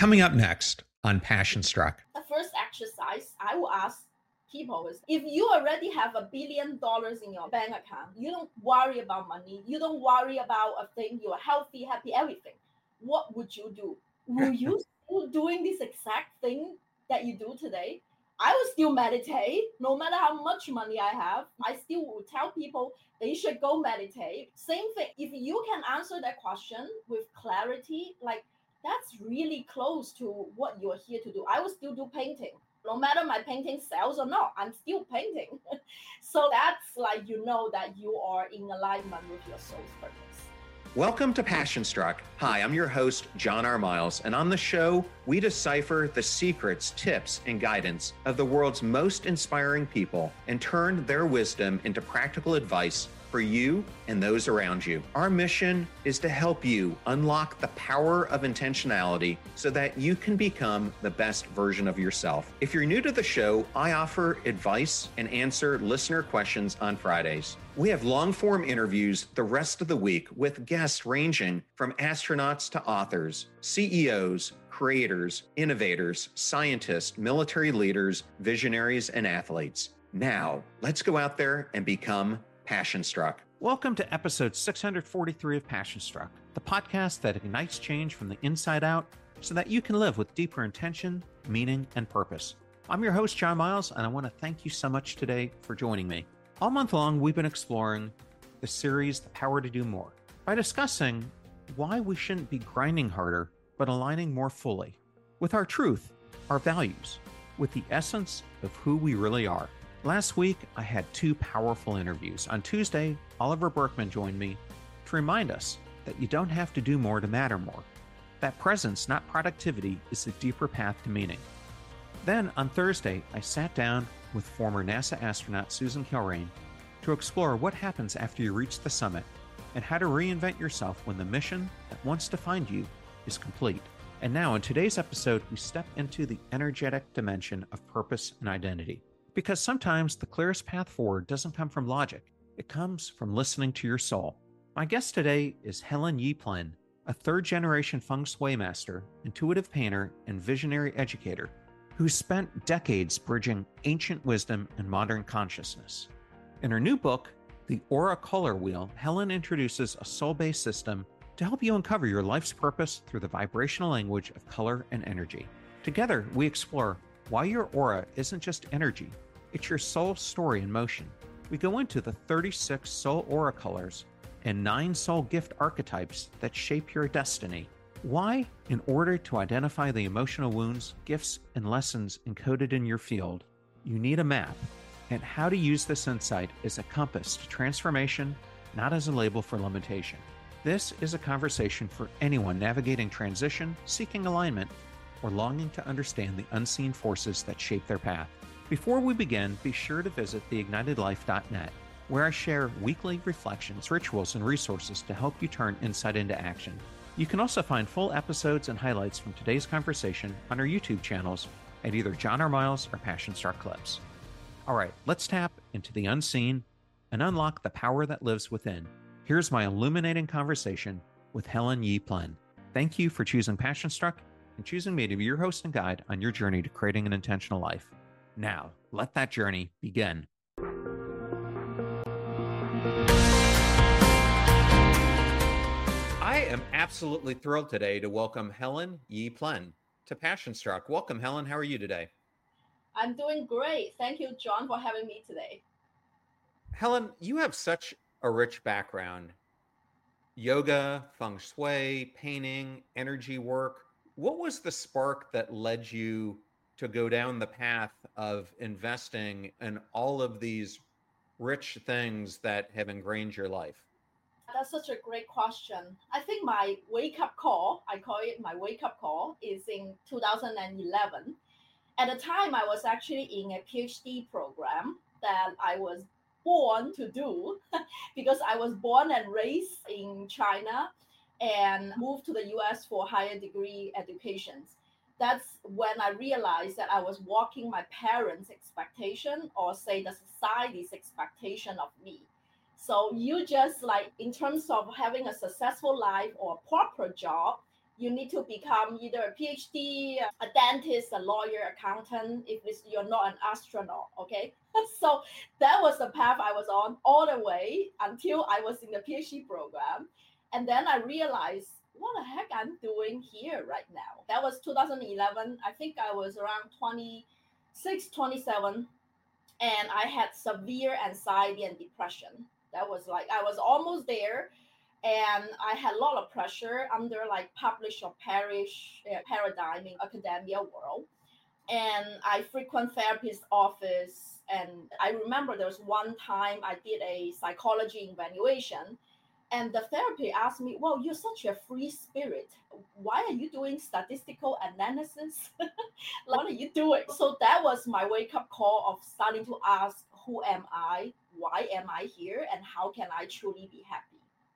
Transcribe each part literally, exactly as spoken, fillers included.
Coming up next on Passion Struck. The first exercise I will ask people is, if you already have a billion dollars in your bank account, you don't worry about money, you don't worry about a thing, you're healthy, happy, everything. What would you do? Will you still doing this exact thing that you do today? I will still meditate, no matter how much money I have. I still will tell people they should go meditate. Same thing. If you can answer that question with clarity, like that's really close to what you're here to do. I will still do painting. No matter my painting sells or not, I'm still painting. So that's like, you know that you are in alignment with your soul's purpose. Welcome to Passion Struck. Hi, I'm your host, John R. Miles, and on the show, we decipher the secrets, tips, and guidance of the world's most inspiring people and turn their wisdom into practical advice for you and those around you. Our mission is to help you unlock the power of intentionality so that you can become the best version of yourself. If you're new to the show, I offer advice and answer listener questions on Fridays. We have long-form interviews the rest of the week with guests ranging from astronauts to authors, C E Os, creators, innovators, scientists, military leaders, visionaries, and athletes. Now, let's go out there and become Passion Struck. Welcome to episode six hundred forty-three of Passion Struck, the podcast that ignites change from the inside out so that you can live with deeper intention, meaning, and purpose. I'm your host, John Miles, and I want to thank you so much today for joining me. All month long, we've been exploring the series, The Power to Do More, by discussing why we shouldn't be grinding harder, but aligning more fully with our truth, our values, with the essence of who we really are. Last week, I had two powerful interviews. On Tuesday, Oliver Burkeman joined me to remind us that you don't have to do more to matter more. That presence, not productivity, is the deeper path to meaning. Then, on Thursday, I sat down with former NASA astronaut Susan Kilrain to explore what happens after you reach the summit and how to reinvent yourself when the mission that wants to find you is complete. And now, in today's episode, we step into the energetic dimension of purpose and identity. Because sometimes the clearest path forward doesn't come from logic. It comes from listening to your soul. My guest today is Helen Yi Plin, a third-generation feng shui master, intuitive painter, and visionary educator who spent decades bridging ancient wisdom and modern consciousness. In her new book, The Aura Color Wheel, Helen introduces a soul-based system to help you uncover your life's purpose through the vibrational language of color and energy. Together, we explore why your aura isn't just energy, it's your soul story in motion. We go into the thirty-six soul aura colors and nine soul gift archetypes that shape your destiny. Why? In order to identify the emotional wounds, gifts, and lessons encoded in your field, you need a map, and how to use this insight as a compass to transformation, not as a label for limitation. This is a conversation for anyone navigating transition, seeking alignment, or longing to understand the unseen forces that shape their path. Before we begin, be sure to visit the ignited life dot net, where I share weekly reflections, rituals, and resources to help you turn insight into action. You can also find full episodes and highlights from today's conversation on our YouTube channels at either John R. Miles or Passion Struck Clips. All right, let's tap into the unseen and unlock the power that lives within. Here's my illuminating conversation with Helen Yi Plin. Thank you for choosing Passion Struck and choosing me to be your host and guide on your journey to creating an intentional life. Now, let that journey begin. I am absolutely thrilled today to welcome Helen Yi Plin to Passion Struck. Welcome, Helen. How are you today? I'm doing great. Thank you, John, for having me today. Helen, you have such a rich background. Yoga, feng shui, painting, energy work. What was the spark that led you to go down the path of investing in all of these rich things that have ingrained your life? That's such a great question. I think my wake-up call, I call it my wake-up call, is in two thousand eleven. At the time, I was actually in a PhD program that I was born to do because I was born and raised in China and moved to the U S for higher degree education. That's when I realized that I was walking my parents' expectation, or say the society's expectation of me. So you just like, in terms of having a successful life or a proper job, You need to become either a PhD, a dentist, a lawyer, accountant, if it's, you're not an astronaut, okay? So that was the path I was on all the way until I was in the PhD program. And then I realized, what the heck I'm doing here right now? That was two thousand eleven. I think I was around twenty-six, twenty-seven. And I had severe anxiety and depression. That was like, I was almost there. And I had a lot of pressure under like publish or perish uh, paradigm in academia world. And I frequent therapist office. And I remember there was one time I did a psychology evaluation, and the therapist asked me, well, you're such a free spirit. Why are you doing statistical analysis? What are you doing? So that was my wake up call of starting to ask, who am I? Why am I here? And how can I truly be happy?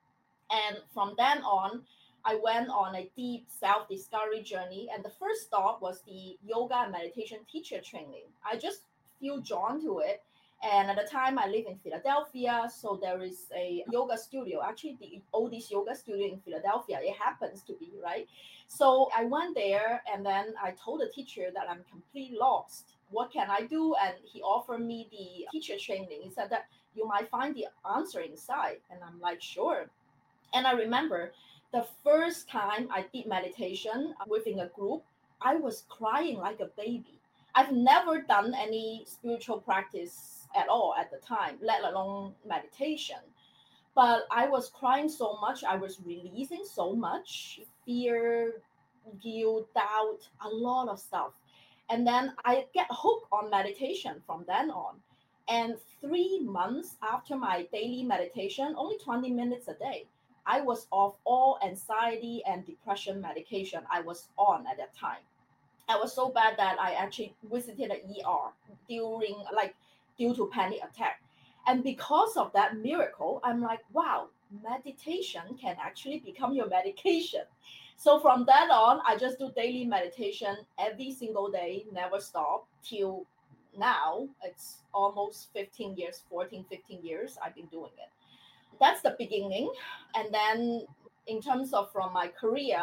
And from then on, I went on a deep self discovery journey. And the first stop was the yoga and meditation teacher training. I just feel drawn to it. And at the time, I live in Philadelphia, so there is a yoga studio, actually the oldest yoga studio in Philadelphia. It happens to be, right? So I went there, and then I told the teacher that I'm completely lost. What can I do? And he offered me the teacher training. He said that you might find the answer inside. And I'm like, sure. And I remember the first time I did meditation within a group, I was crying like a baby. I've never done any spiritual practice at all at the time, let alone meditation. But I was crying so much, I was releasing so much fear, guilt, doubt, a lot of stuff. And then I get hooked on meditation from then on. And three months after my daily meditation, only twenty minutes a day, I was off all anxiety and depression medication I was on at that time. I was so bad that I actually visited an E R during like due to panic attack. And because of that miracle, I'm like, wow, meditation can actually become your medication. So from that on, I just do daily meditation every single day, never stop till now. It's almost fifteen years, fourteen, fifteen years I've been doing it. That's the beginning. And then in terms of from my career,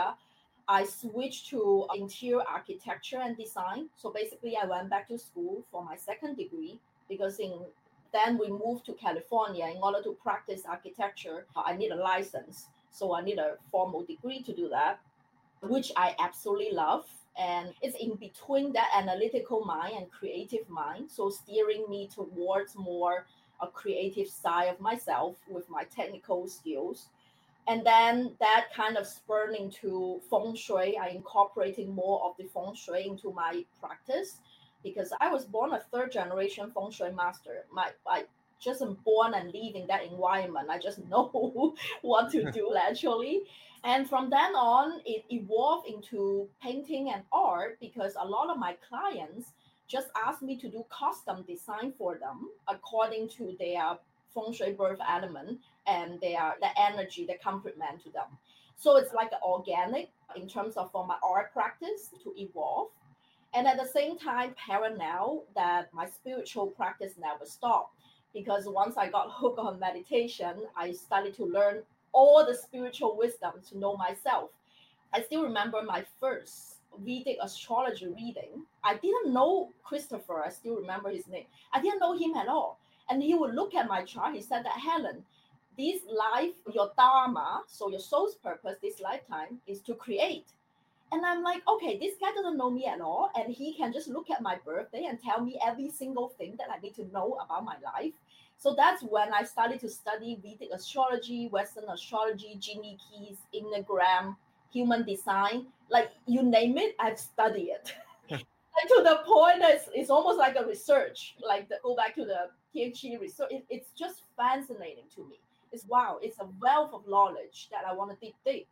I switched to interior architecture and design. So basically, I went back to school for my second degree because in then we moved to California. In order to practice architecture, I need a license. So I need a formal degree to do that, which I absolutely love. And it's in between that analytical mind and creative mind. So steering me towards more a creative side of myself with my technical skills. And then that kind of spurred into feng shui. I incorporating more of the feng shui into my practice because I was born a third generation feng shui master. My I just am born and live in that environment. I just know what to do actually. And from then on, it evolved into painting and art because a lot of my clients just asked me to do custom design for them according to their feng shui birth element and their the energy, the complement to them. So it's like organic in terms of for my art practice to evolve. And at the same time, parallel that my spiritual practice never stopped because once I got hooked on meditation, I started to learn all the spiritual wisdom to know myself. I still remember my first Vedic astrology reading. I didn't know Christopher. I still remember his name. I didn't know him at all. And he would look at my chart. He said that, Helen, this life, your dharma, so your soul's purpose, this lifetime is to create. And I'm like, okay, this guy doesn't know me at all. And he can just look at my birthday and tell me every single thing that I need to know about my life. So that's when I started to study Vedic astrology, Western astrology, Genie keys, Enneagram, human design, like you name it, I've studied it. Like to the point that it's, it's almost like a research, like the, go back to the PhD research. It, it's just fascinating to me. It's wow, it's a wealth of knowledge that I want to dig deep.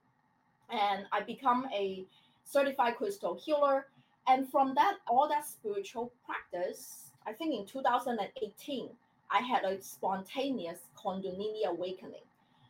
And I become a certified crystal healer. And from that, all that spiritual practice, I think in two thousand eighteen, I had a spontaneous Kundalini awakening.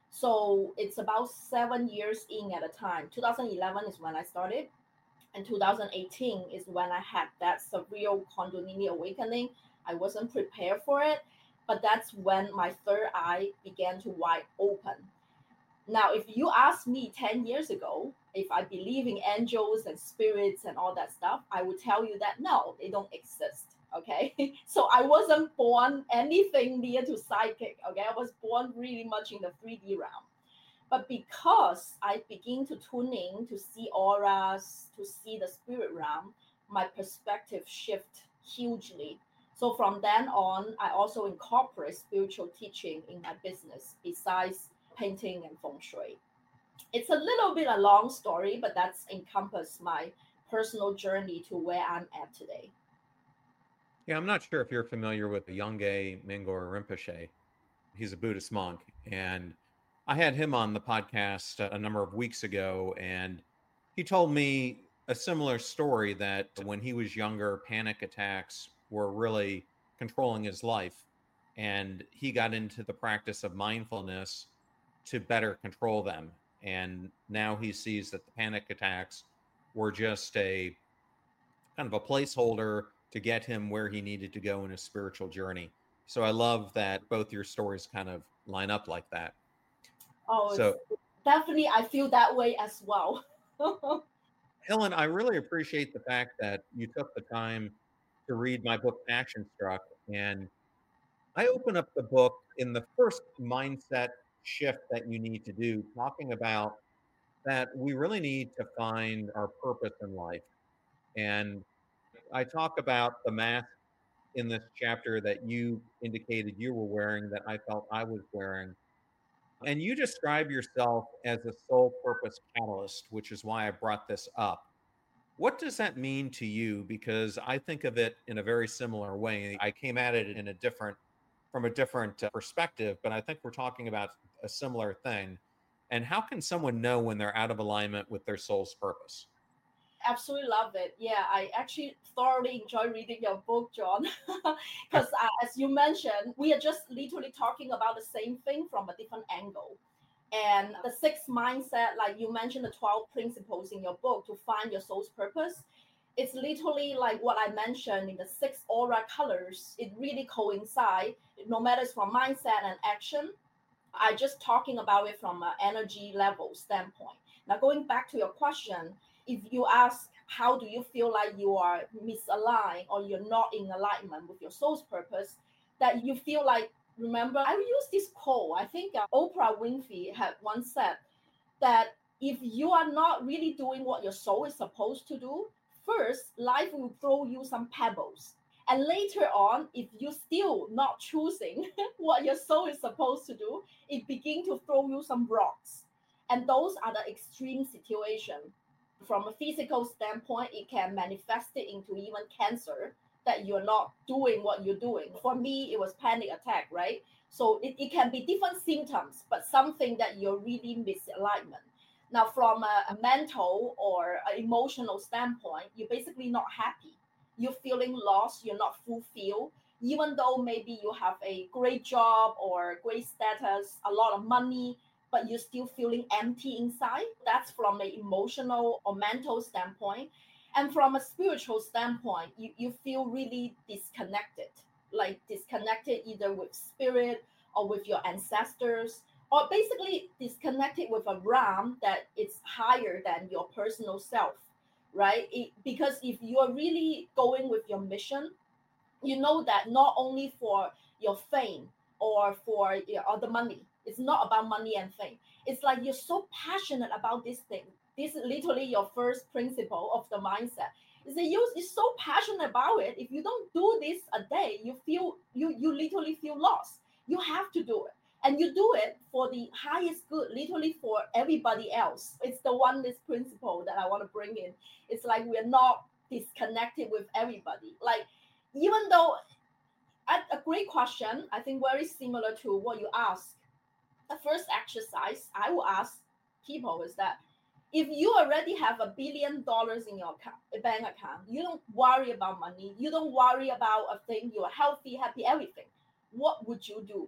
So it's about seven years in at a time. two thousand eleven is when I started. And two thousand eighteen is when I had that severe Kundalini awakening. I wasn't prepared for it, but that's when my third eye began to wide open. Now, if you asked me ten years ago, if I believe in angels and spirits and all that stuff, I would tell you that no, they don't exist. Okay. So I wasn't born anything near to psychic. Okay. I was born really much in the three D realm. But because I begin to tune in to see auras, to see the spirit realm, my perspective shift hugely. So from then on, I also incorporate spiritual teaching in my business besides painting and feng shui. It's a little bit a long story, but that's encompassed my personal journey to where I'm at today. Yeah, I'm not sure if you're familiar with the Yongey Mingyur Rinpoche. He's a Buddhist monk, and I had him on the podcast a number of weeks ago, and he told me a similar story that when he was younger, panic attacks were really controlling his life, and he got into the practice of mindfulness to better control them. And now he sees that the panic attacks were just a kind of a placeholder to get him where he needed to go in his spiritual journey. So I love that both your stories kind of line up like that. Oh, So definitely, I feel that way as well. Helen, I really appreciate the fact that you took the time to read my book, Passion Struck. And I open up the book in the first mindset shift that you need to do, talking about that we really need to find our purpose in life. And I talk about the mask in this chapter that you indicated you were wearing that I felt I was wearing. And you describe yourself as a soul purpose catalyst, which is why I brought this up. What does that mean to you? Because I think of it in a very similar way. I came at it in a different, from a different uh, perspective, but I think we're talking about a similar thing. And how can someone know when they're out of alignment with their soul's purpose? Absolutely love it. Yeah, I actually thoroughly enjoy reading your book, John, because uh, as you mentioned, we are just literally talking about the same thing from a different angle. And the sixth mindset, like you mentioned, the twelve principles in your book to find your soul's purpose, it's literally like what I mentioned in the six aura colors. It really coincides, no matter it's from mindset and action. I just talking about it from an energy level standpoint. Now, going back to your question, if you ask how do you feel like you are misaligned or you're not in alignment with your soul's purpose, that you feel like, remember, I use this quote. I think uh, Oprah Winfrey had once said that if you are not really doing what your soul is supposed to do, first, life will throw you some pebbles. And later on, if you're still not choosing what your soul is supposed to do, it begin to throw you some rocks. And those are the extreme situations. From a physical standpoint, it can manifest it into even cancer that you're not doing what you're doing. For me, it was panic attack, right? So it, it can be different symptoms, but something that you're really misalignment. Now, from a, a mental or an emotional standpoint, you're basically not happy. You're feeling lost, you're not fulfilled, even though maybe you have a great job or great status, a lot of money, but you're still feeling empty inside. That's from an emotional or mental standpoint. And from a spiritual standpoint, you, you feel really disconnected, like disconnected either with spirit or with your ancestors, or basically disconnected with a realm that it's higher than your personal self, right? It, because if you're really going with your mission, you know that not only for your fame or for your, or the money, it's not about money and fame. It's like you're so passionate about this thing. This is literally your first principle of the mindset. Is that you're so passionate about it. If you don't do this a day, you feel you you literally feel lost. You have to do it. And you do it for the highest good, literally for everybody else. It's the oneness principle that I want to bring in. It's like we're not disconnected with everybody. Like, even though, a great question, I think very similar to what you asked. The first exercise I will ask people is that if you already have a billion dollars in your account, bank account, you don't worry about money, you don't worry about a thing, you're healthy, happy, everything. What would you do?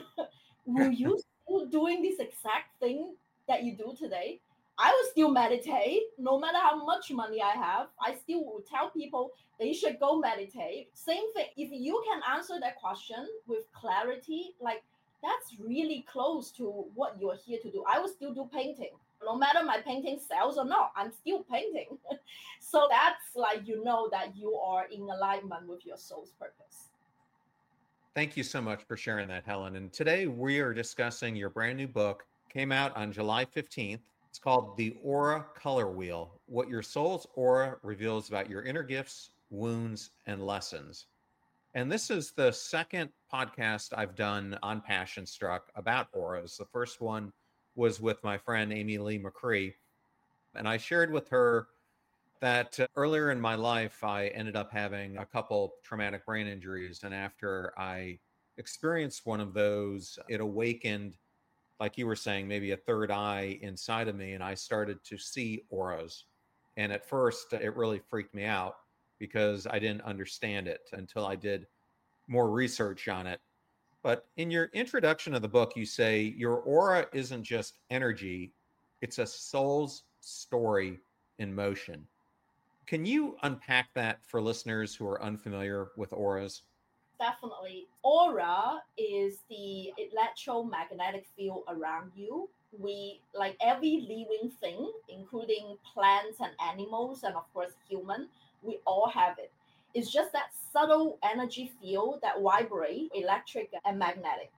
Will you still doing this exact thing that you do today? I will still meditate, no matter how much money I have. I still will tell people they should go meditate. Same thing. If you can answer that question with clarity, like that's really close to what you're here to do. I will still do painting. No matter my painting sells or not, I'm still painting. So that's like, you know that you are in alignment with your soul's purpose. Thank you so much for sharing that, Helen. And today we are discussing your brand new book. Came out on July fifteenth. It's called The Aura Color Wheel: What Your Soul's Aura Reveals About Your Inner Gifts, Wounds, and Lessons. And this is the second podcast I've done on Passion Struck about auras. The first one was with my friend Amy Lee McCree. And I shared with her that uh, earlier in my life, I ended up having a couple traumatic brain injuries. And after I experienced one of those, it awakened, like you were saying, maybe a third eye inside of me. And I started to see auras. And at first, it really freaked me out because I didn't understand it until I did more research on it. But in your introduction of the book, you say your aura isn't just energy, it's a soul's story in motion. Can you unpack that for listeners who are unfamiliar with auras? Definitely. Aura is the electromagnetic field around you. We, like every living thing, including plants and animals, and of course human, we all have it. It's just that subtle energy field that vibrate electric and magnetic.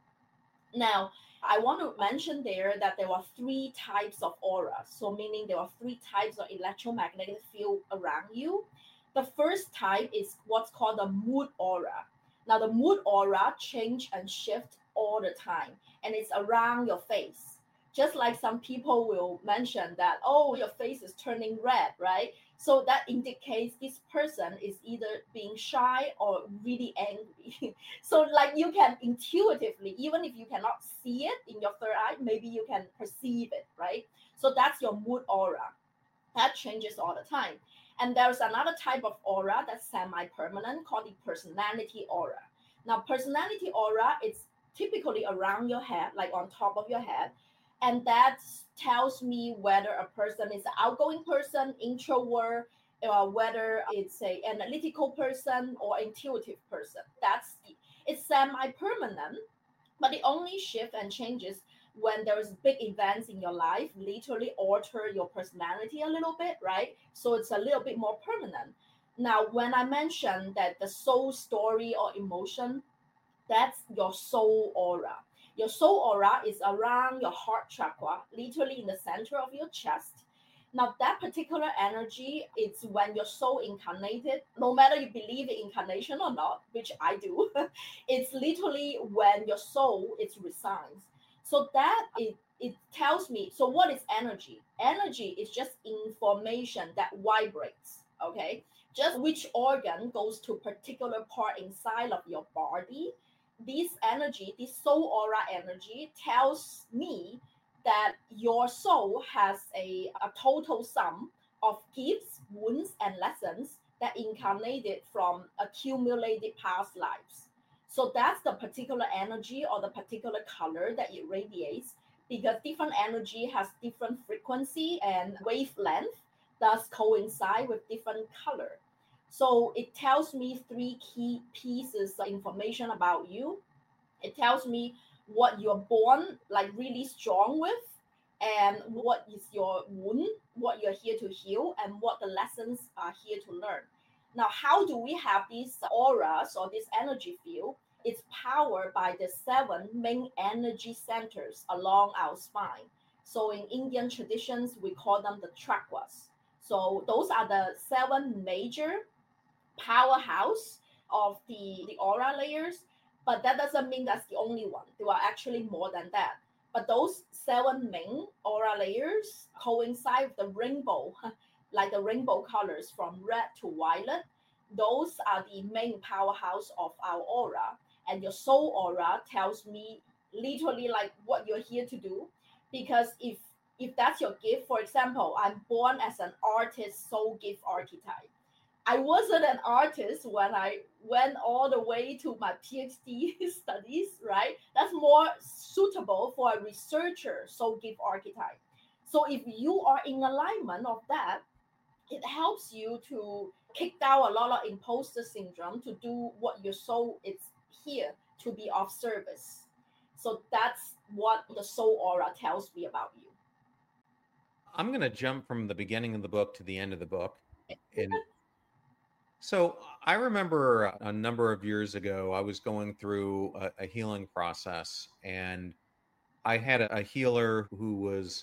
Now, I want to mention there that there are three types of aura. So meaning there are three types of electromagnetic field around you. The first type is what's called the mood aura. Now, the mood aura change and shift all the time, and it's around your face. Just like some people will mention that, oh, your face is turning red, right? So that indicates this person is either being shy or really angry. So like you can intuitively, even if you cannot see it in your third eye, maybe you can perceive it, right? So that's your mood aura. That changes all the time. And there's another type of aura that's semi-permanent called the personality aura. Now, personality aura is typically around your head, like on top of your head. And that tells me whether a person is an outgoing person, introvert, or whether it's a analytical person or intuitive person. That's it's semi-permanent, but it only shift and changes when there's big events in your life, literally alter your personality a little bit, right? So it's a little bit more permanent. Now, when I mentioned that the soul story or emotion, that's your soul aura. Your soul aura is around your heart chakra, literally in the center of your chest. Now, that particular energy, it's when your soul incarnated, no matter you believe in incarnation or not, which I do, it's literally when your soul is resigns. So that it, it tells me, so what is energy? Energy is just information that vibrates, okay? Just which organ goes to particular part inside of your body. This energy, this soul aura energy tells me that your soul has a, a total sum of gifts, wounds, and lessons that incarnated from accumulated past lives. So that's the particular energy or the particular color that it radiates, because different energy has different frequency and wavelength, thus coincide with different color. So it tells me three key pieces of information about you. It tells me what you're born like really strong with, and what is your wound, what you're here to heal, and what the lessons are here to learn. Now, how do we have these auras or this energy field? It's powered by the seven main energy centers along our spine. So in Indian traditions, we call them the chakras. So those are the seven major powerhouse of the, the aura layers, but that doesn't mean that's the only one. There are actually more than that. But those seven main aura layers coincide with the rainbow, like the rainbow colors from red to violet. Those are the main powerhouse of our aura. And your soul aura tells me literally like what you're here to do. Because if if that's your gift, for example, I'm born as an artist soul gift archetype. I wasn't an artist when I went all the way to my PhD studies, right? That's more suitable for a researcher soul gift archetype. So if you are in alignment of that, it helps you to kick down a lot of imposter syndrome to do what your soul is here to be of service. So that's what the soul aura tells me about you. I'm going to jump from the beginning of the book to the end of the book. And so I remember a number of years ago, I was going through a, a healing process, and I had a, a healer who was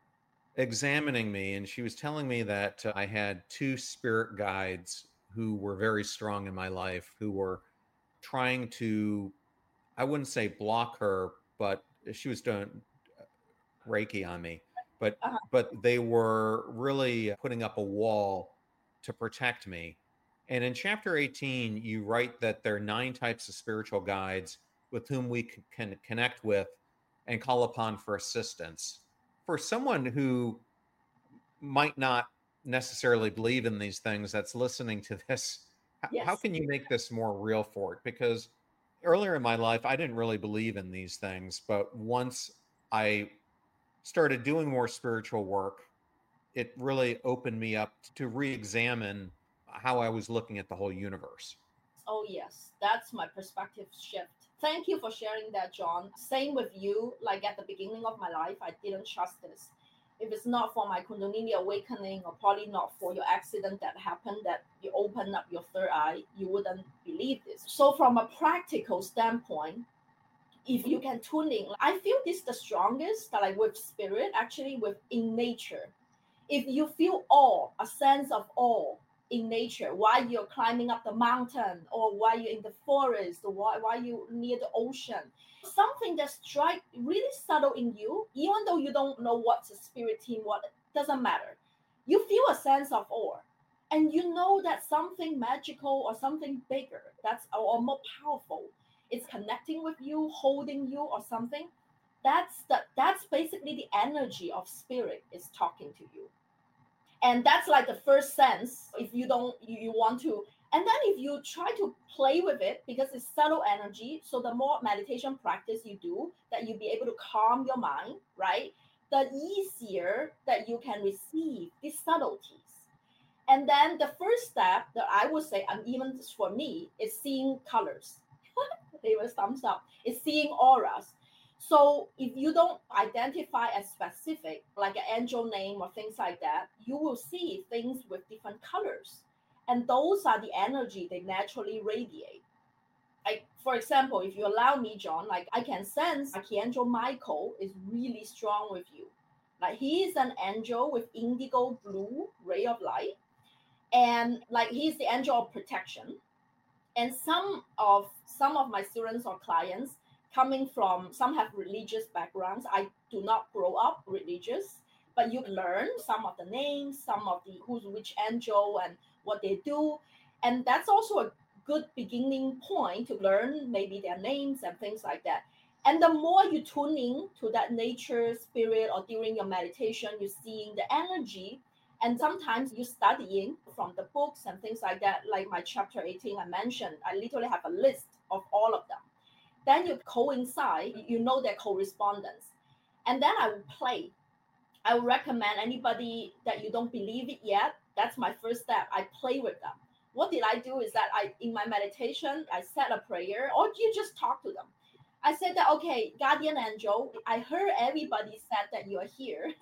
examining me, and she was telling me that uh, I had two spirit guides who were very strong in my life, who were trying to, I wouldn't say block her, but she was doing Reiki on me, but Uh-huh. but they were really putting up a wall to protect me. And in chapter eighteen, you write that there are nine types of spiritual guides with whom we c- can connect with and call upon for assistance. For someone who might not necessarily believe in these things that's listening to this, h- how Yes. can you make this more real for it? Because earlier in my life, I didn't really believe in these things, but once I started doing more spiritual work, it really opened me up to re-examine how I was looking at the whole universe. Oh, yes. That's my perspective shift. Thank you for sharing that, John. Same with you. Like at the beginning of my life, I didn't trust this. If it's not for my Kundalini awakening, or probably not for your accident that happened, that you open up your third eye, you wouldn't believe this. So, from a practical standpoint, if you can tune in, I feel this is the strongest, like with spirit, actually, with in nature. If you feel awe, a sense of awe in nature while you're climbing up the mountain, or while you're in the forest, or while, while you're near the ocean, something that strike really subtle in you, even though you don't know what's a spirit team, what doesn't matter. You feel a sense of awe. And you know that something magical or something bigger, that's or more powerful, it's connecting with you, holding you, or something. That's the that's basically the energy of spirit is talking to you. And that's like the first sense. If you don't you, you want to, and then if you try to play with it, because it's subtle energy, so the more meditation practice you do, that you'll be able to calm your mind, right, the easier that you can receive these subtleties. And then the first step that I would say, and even for me, is seeing colors. They were thumbs up, is seeing auras. So if you don't identify as specific, like an angel name or things like that, you will see things with different colors. And those are the energy they naturally radiate. Like, for example, if you allow me, John, like I can sense Archangel Michael is really strong with you. Like he is an angel with indigo blue ray of light. And like he's the angel of protection. And some of some of my students or clients coming from, some have religious backgrounds. I do not grow up religious, but you learn some of the names, some of the who's which angel and what they do. And that's also a good beginning point to learn maybe their names and things like that. And the more you tune in to that nature spirit, or during your meditation you're seeing the energy, and sometimes you studying from the books and things like that, like my chapter eighteen I mentioned, I literally have a list of all of them. Then you coincide, you know their correspondence. And then I will play. I would recommend anybody that you don't believe it yet, that's my first step. I play with them. What did I do is that I, in my meditation, I said a prayer, or you just talk to them. I said that, okay, guardian angel, I heard everybody said that you are here,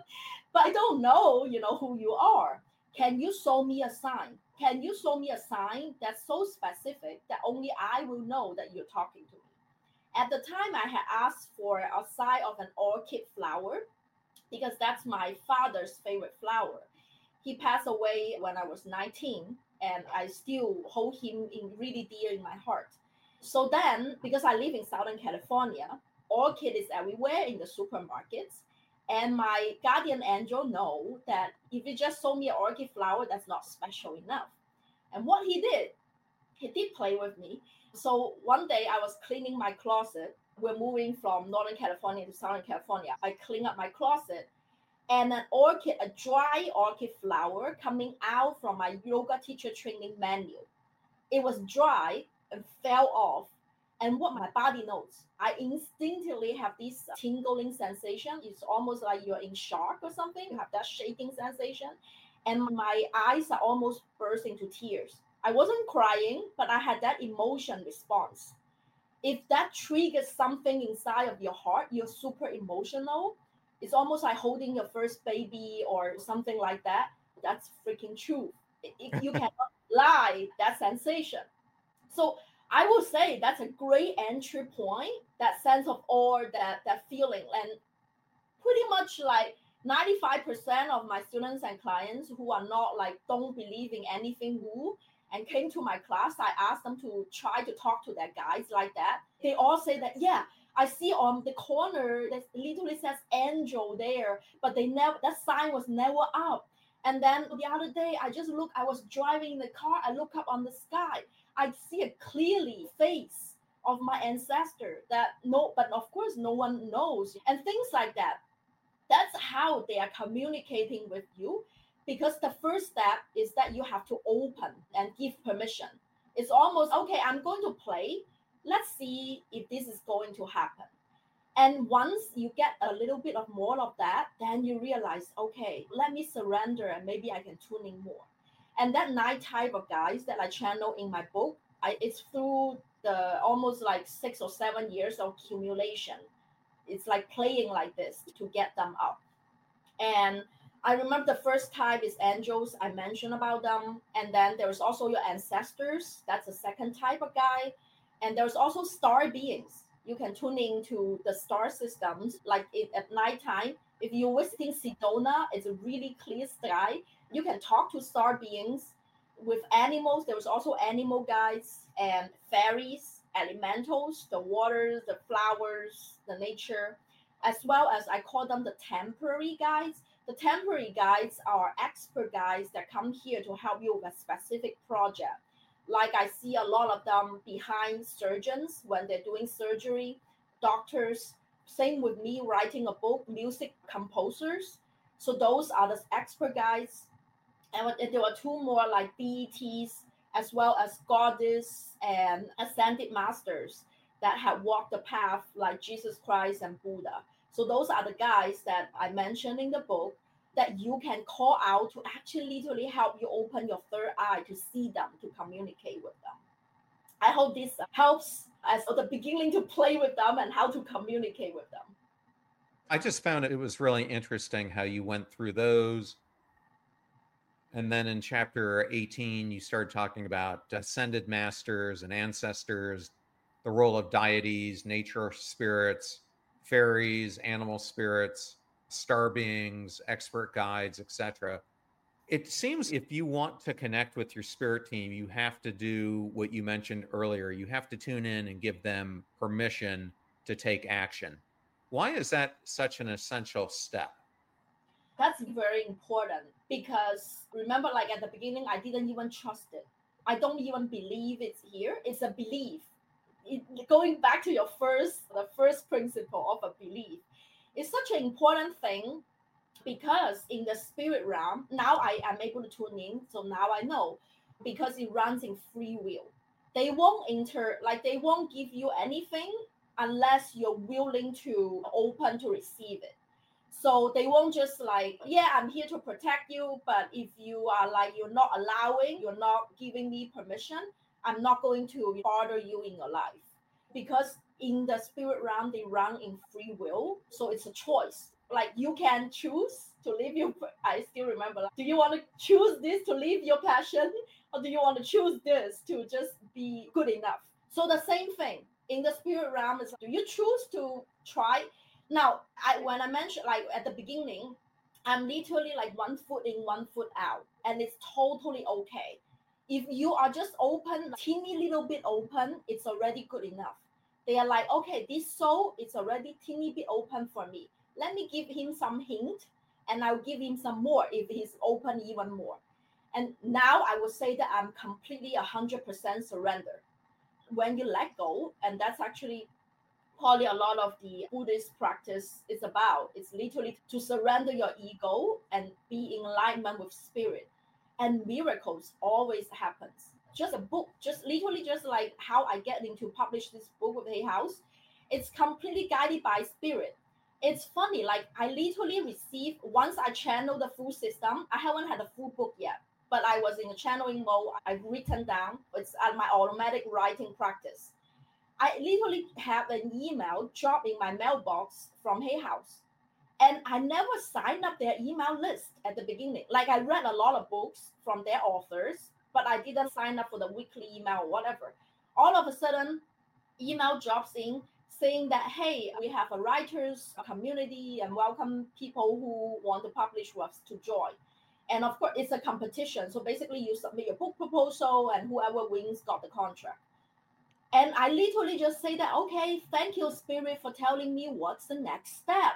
but I don't know, you know, who you are. Can you show me a sign? Can you show me a sign that's so specific that only I will know that you're talking to me? At the time, I had asked for a sign of an orchid flower, because that's my father's favorite flower. He passed away when I was nineteen, and I still hold him in really dear in my heart. So then, because I live in Southern California, orchid is everywhere in the supermarkets. And my guardian angel know that if you just sold me an orchid flower, that's not special enough. And what he did, he did play with me. So one day I was cleaning my closet. We're moving from Northern California to Southern California. I clean up my closet, and an orchid, a dry orchid flower coming out from my yoga teacher training manual. It was dry and fell off. And what my body knows, I instinctively have this tingling sensation. It's almost like you're in shock or something. You have that shaking sensation. And my eyes are almost burst into tears. I wasn't crying, but I had that emotion response. If that triggers something inside of your heart, you're super emotional, It's almost like holding your first baby or something like that. That's freaking truth. It, it, you cannot lie that sensation. So I will say that's a great entry point, that sense of awe, that, that feeling. And pretty much like ninety-five percent of my students and clients who are not like, don't believe in anything woo, and came to my class, I asked them to try to talk to their guides like that. They all say that, yeah, I see on the corner that literally says angel there, but they never, that sign was never up. And then the other day, I just look, I was driving in the car, I look up on the sky, I see a clearly face of my ancestor that no, but of course no one knows, and things like that. That's how they are communicating with you, because the first step is that you have to open and give permission. It's almost, okay, I'm going to play. Let's see if this is going to happen. And once you get a little bit of more of that, then you realize, okay, let me surrender and maybe I can tune in more. And that nine type of guys that I channel in my book, I, it's through the almost like six or seven years of accumulation. It's like playing like this to get them up. And I remember the first type is angels. I mentioned about them. And then there's also your ancestors. That's the second type of guy. And there's also star beings. You can tune into the star systems, like it, at nighttime. If you're visiting Sedona, it's a really clear sky. You can talk to star beings. With animals, there's also animal guides and fairies, elementals, the waters, the flowers, the nature, as well as I call them the temporary guides. The temporary guides are expert guides that come here to help you with a specific project. Like I see a lot of them behind surgeons when they're doing surgery, doctors. Same with me writing a book, music composers. So those are the expert guides. And there were two more like B E Ts, as well as goddess and ascended masters that have walked the path like Jesus Christ and Buddha. So those are the guys that I mentioned in the book that you can call out to actually literally help you open your third eye to see them, to communicate with them. I hope this helps as the beginning to play with them and how to communicate with them. I just found it was really interesting how you went through those. And then in chapter eighteen, you started talking about ascended masters and ancestors, the role of deities, nature spirits, fairies, animal spirits, star beings, expert guides, et cetera. It seems if you want to connect with your spirit team, you have to do what you mentioned earlier. You have to tune in and give them permission to take action. Why is that such an essential step? That's very important because remember, like at the beginning, I didn't even trust it. I don't even believe it's here. It's a belief. It, going back to your first, the first principle of a belief, it's such an important thing because in the spirit realm, now I am able to tune in. So now I know because it runs in free will. They won't enter, like they won't give you anything unless you're willing to open to receive it. So they won't just like, yeah, I'm here to protect you. But if you are like, you're not allowing, you're not giving me permission, I'm not going to bother you in your life. Because in the spirit realm, they run in free will. So it's a choice. Like you can choose to live your, I still remember, like, do you want to choose this to live your passion? Or do you want to choose this to just be good enough? So the same thing in the spirit realm is, do you choose to try? Now, I when I mentioned like at the beginning, I'm literally like one foot in, one foot out, and it's totally okay. If you are just open, teeny little bit open, it's already good enough. They are like, okay, this soul is already teeny bit open for me. Let me give him some hint, and I'll give him some more if he's open even more. And now I would say that I'm completely one hundred percent surrender. When you let go, and that's actually probably a lot of the Buddhist practice is about. It's literally to surrender your ego and be in alignment with spirit. And miracles always happens. Just a book, just literally just like how I get into publish this book with Hay House. It's completely guided by spirit. It's funny, like I literally received, once I channel the full system, I haven't had a full book yet, but I was in a channeling mode. I've written down, it's at my automatic writing practice. I literally have an email dropped in my mailbox from Hay House. And I never signed up their email list at the beginning. Like I read a lot of books from their authors, but I didn't sign up for the weekly email or whatever. All of a sudden, email drops in saying that, hey, we have a writers community and welcome people who want to publish with us to join. And of course, it's a competition. So basically, you submit your book proposal and whoever wins got the contract. And I literally just say that, okay, thank you, Spirit, for telling me what's the next step.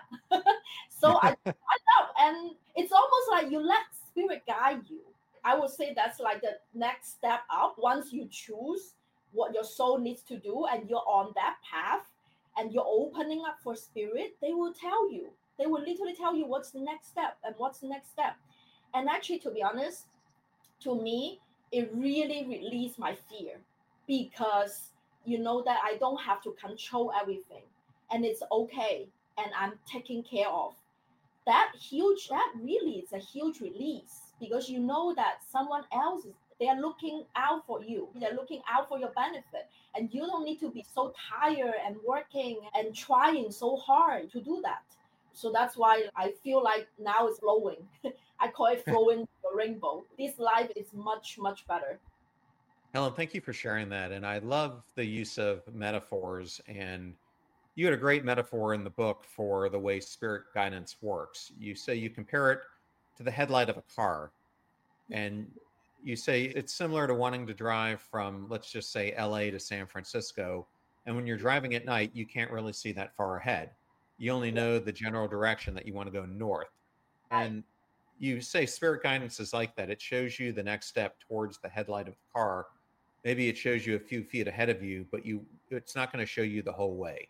So I signed up, and it's almost like you let Spirit guide you. I would say that's like the next step up. Once you choose what your soul needs to do and you're on that path and you're opening up for Spirit, they will tell you. They will literally tell you what's the next step and what's the next step. And actually, to be honest, to me, it really released my fear because you know that I don't have to control everything and it's okay and I'm taken care of. That huge, that really is a huge release because you know that someone else is, they're looking out for you. They're looking out for your benefit. And you don't need to be so tired and working and trying so hard to do that. So that's why I feel like now it's flowing. I call it flowing the rainbow. This life is much, much better. Helen, thank you for sharing that. And I love the use of metaphors. And you had a great metaphor in the book for the way spirit guidance works. You say you compare it to the headlight of a car. And you say it's similar to wanting to drive from, let's just say, L A to San Francisco. And when you're driving at night, you can't really see that far ahead. You only know the general direction that you want to go north. And you say spirit guidance is like that. It shows you the next step towards the headlight of the car. Maybe it shows you a few feet ahead of you, but you it's not going to show you the whole way.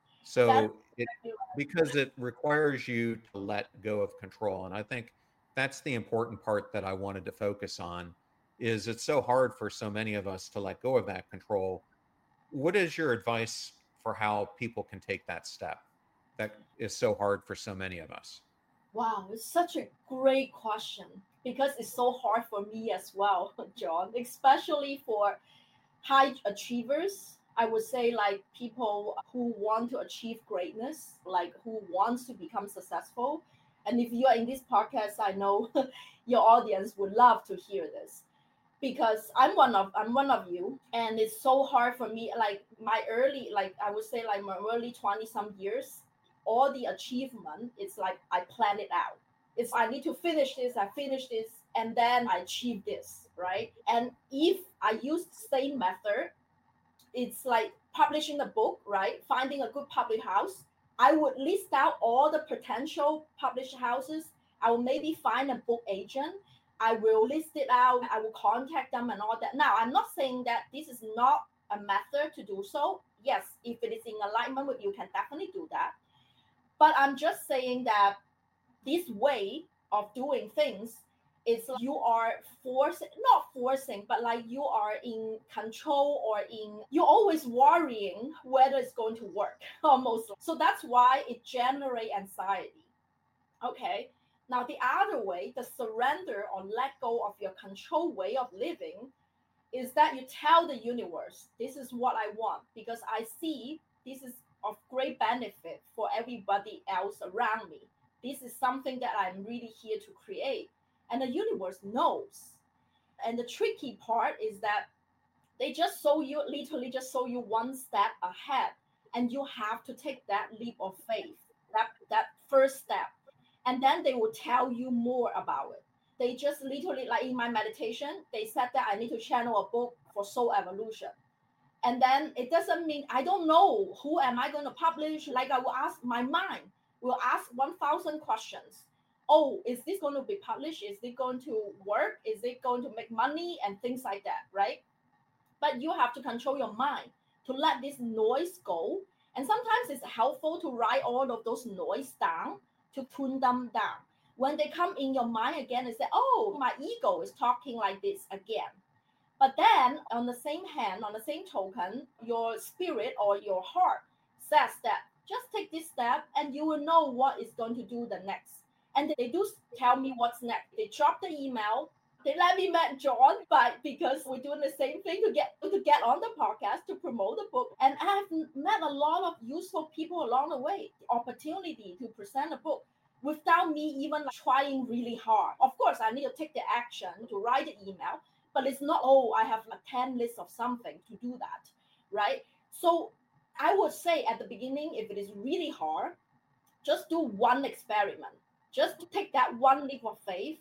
So it, because it requires you to let go of control. And I think that's the important part that I wanted to focus on, is it's so hard for so many of us to let go of that control. What is your advice for how people can take that step that is so hard for so many of us? Wow, it's such a great question because it's so hard for me as well, John, especially for high achievers. I would say like people who want to achieve greatness, like who wants to become successful. And if you are in this podcast, I know your audience would love to hear this because I'm one of I'm one of you, and it's so hard for me. Like my early, like I would say, like my early twenty some years, all the achievement, it's like I plan it out. It's I need to finish this, I finish this, and then I achieve this, right? And if I use the same method, it's like publishing a book, right? Finding a good public house. I would list out all the potential published houses. I will maybe find a book agent. I will list it out. I will contact them and all that. Now, I'm not saying that this is not a method to do so. Yes, if it is in alignment with you, can definitely do that. But I'm just saying that this way of doing things is like you are forcing, not forcing, but like you are in control or in, you're always worrying whether it's going to work almost. So that's why it generates anxiety. Okay. Now, the other way, the surrender or let go of your control way of living, is that you tell the universe, this is what I want, because I see this is of great benefit for everybody else around me. This is something that I'm really here to create. And the universe knows. And the tricky part is that they just show you, literally just show you one step ahead. And you have to take that leap of faith, that, that first step. And then they will tell you more about it. They just literally, like in my meditation, they said that I need to channel a book for soul evolution. And then it doesn't mean, I don't know who am I going to publish. Like I will ask, my mind will ask one thousand questions. Oh, is this going to be published? Is it going to work? Is it going to make money? And things like that, right? But you have to control your mind to let this noise go. And sometimes it's helpful to write all of those noise down, to tune them down. When they come in your mind again and say, oh, my ego is talking like this again. But then on the same hand, on the same token, your spirit or your heart says that just take this step and you will know what is going to do the next. And they do tell me what's next. They drop the email. They let me meet John, but because we're doing the same thing to get to get on the podcast to promote the book. And I've met a lot of useful people along the way. The opportunity to present a book without me even trying really hard. Of course, I need to take the action to write the email, but it's not, oh, I have a ten list of something to do that, right? So I would say at the beginning, if it is really hard, just do one experiment. Just take that one leap of faith,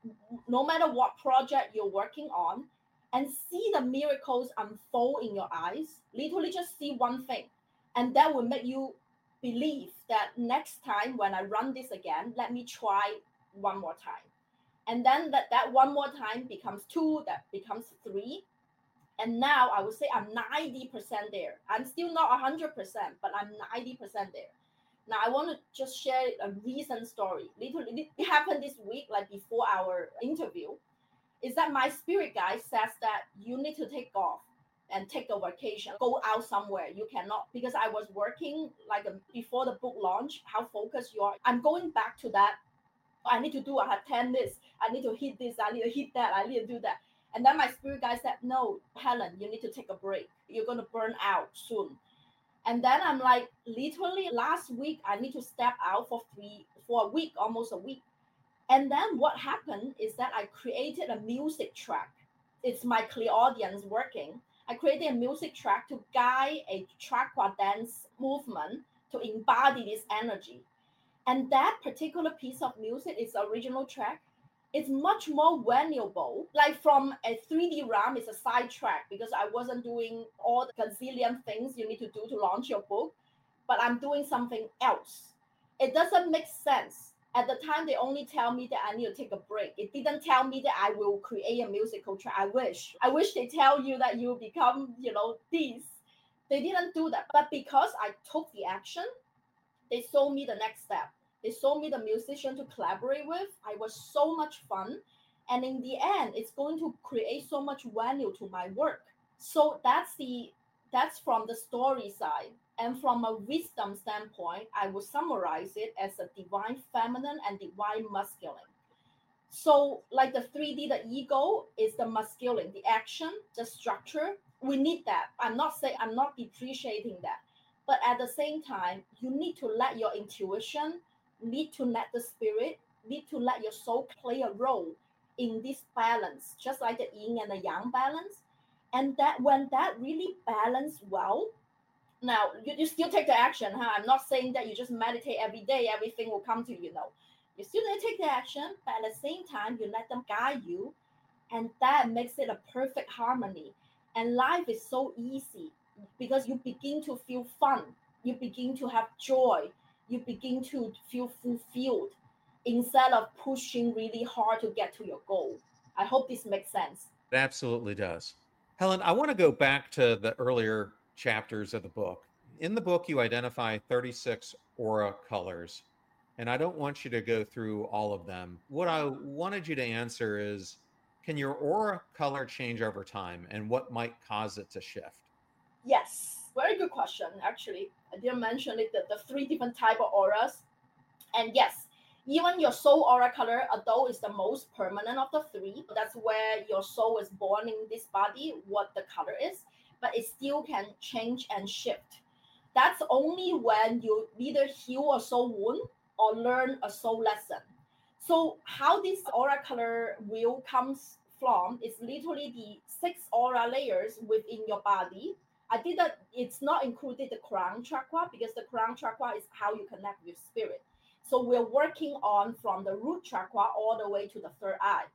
no matter what project you're working on, and see the miracles unfold in your eyes. Literally just see one thing. And that will make you believe that next time when I run this again, let me try one more time. And then that, that one more time becomes two, that becomes three. And now I would say I'm ninety percent there. I'm still not one hundred percent, but I'm ninety percent there. Now I want to just share a recent story. Literally, it happened this week, like before our interview, is that my spirit guide says that you need to take off and take a vacation, go out somewhere. You cannot, because I was working like a, before the book launch, how focused you are. I'm going back to that. I need to do, I have ten this, I need to hit this, I need to hit that, I need to do that. And then my spirit guide said, no, Helen, you need to take a break. You're going to burn out soon. And then I'm like, literally last week, I need to step out for three, for a week, almost a week. And then what happened is that I created a music track. It's my clairaudience working. I created a music track to guide a chakra dance movement to embody this energy. And that particular piece of music is the original track. It's much more valuable. Like from a three D realm, it's a side track because I wasn't doing all the gazillion things you need to do to launch your book, but I'm doing something else. It doesn't make sense. At the time, they only tell me that I need to take a break. It didn't tell me that I will create a musical track. I wish. I wish they tell you that you become, you know, this. They didn't do that. But because I took the action, they showed me the next step. They showed me the musician to collaborate with. I was so much fun. And in the end, it's going to create so much value to my work. So that's the that's from the story side. And from a wisdom standpoint, I would summarize it as a divine feminine and divine masculine. So like the three D, the ego is the masculine, the action, the structure. We need that. I'm not saying, I'm not depreciating that. But at the same time, you need to let your intuition, need to let the spirit, need to let your soul play a role in this balance, just like the yin and the yang balance. And that when that really balance well, now you, you still take the action, huh? I'm not saying that you just meditate every day, everything will come to you. No, you still need to take the action, but at the same time, you let them guide you, and that makes it a perfect harmony. And life is so easy because you begin to feel fun, you begin to have joy, you begin to feel fulfilled instead of pushing really hard to get to your goal. I hope this makes sense. It absolutely does. Helen, I want to go back to the earlier chapters of the book. In the book, you identify thirty-six aura colors, and I don't want you to go through all of them. What I wanted you to answer is, can your aura color change over time, and what might cause it to shift? Yes, very good question. Actually, I didn't mention it, the, the three different type of auras. And yes, even your soul aura color, although is the most permanent of the three, that's where your soul is born in this body, what the color is, but it still can change and shift. That's only when you either heal a soul wound or learn a soul lesson. So how this aura color will comes from is literally the six aura layers within your body. I did that, it's not included the crown chakra because the crown chakra is how you connect with spirit. So we're working on from the root chakra all the way to the third eye.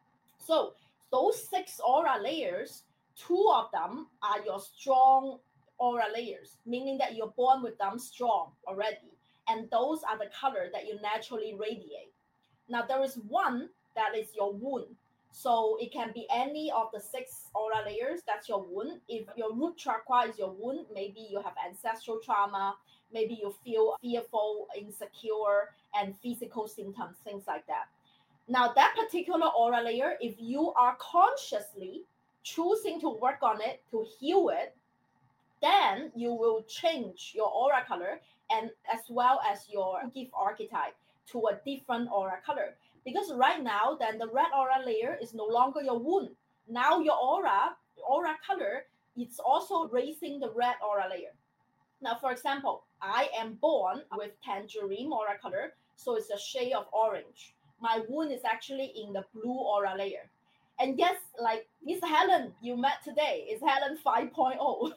So those six aura layers, two of them are your strong aura layers, meaning that you're born with them strong already. And those are the color that you naturally radiate. Now there is one that is your wound. So it can be any of the six aura layers, that's your wound. If your root chakra is your wound, maybe you have ancestral trauma, maybe you feel fearful, insecure, and physical symptoms, things like that. Now that particular aura layer, if you are consciously choosing to work on it, to heal it, then you will change your aura color and as well as your gift archetype to a different aura color. Because right now, then the red aura layer is no longer your wound. Now your aura, aura color, it's also raising the red aura layer. Now, for example, I am born with tangerine aura color. so it's a shade of orange. My wound is actually in the blue aura layer. And yes, like this Helen you met today is Helen five point oh.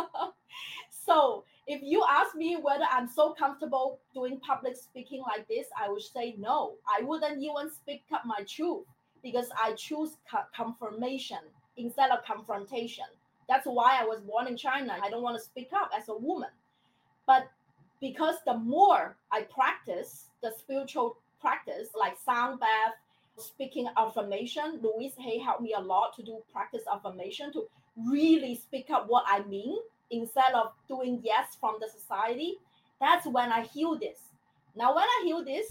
So if you ask me whether I'm so comfortable doing public speaking like this, I would say no. I wouldn't even speak up my truth because I choose co- confirmation instead of confrontation. That's why I was born in China. I don't want to speak up as a woman. But because the more I practice the spiritual practice, like sound bath, speaking affirmation, Louise Hay helped me a lot to do practice affirmation, to really speak up what I mean instead of doing yes from the society. That's when I heal this. Now, when I heal this,